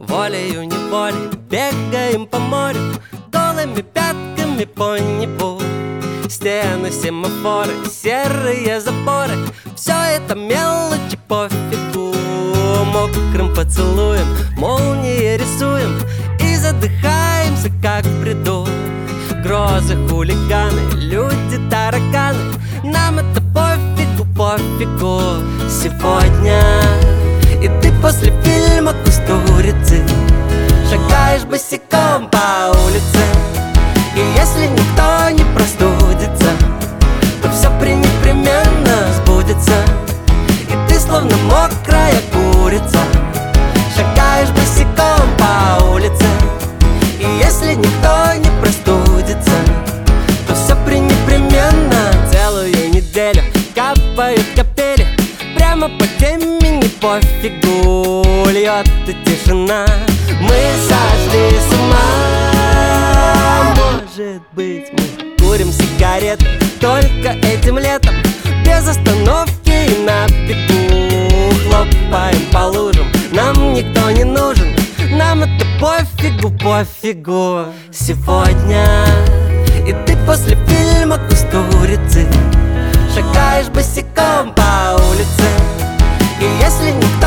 волею-неволей бегаем по морю голыми пятками по небу. Стены, семафоры, серые заборы — все это мелочи, пофигу. Мокрым поцелуем молнии рисуем и задыхаемся, как в бреду. Грозы, хулиганы, люди, тараканы — нам это пофигу, пофигу. Сегодня и ты после фильма «Кустурицы» шагаешь босиком по улице. И если никто не простудится, то все непременно сбудется. И ты словно мокрая курица шагаешь босиком по улице. И если никто не простудится, то все непременно. Целую неделю капают капели прямо по темени, пофигу. Льет и тишина, мы сошли с ума. Может быть, мы курим сигареты только этим летом, без остановки и на бегу. Хлопаем по лужам, нам никто не нужен, нам это пофигу, пофигу. Сегодня и ты после фильма «Кустурицы» шагаешь босиком по улице. И если никто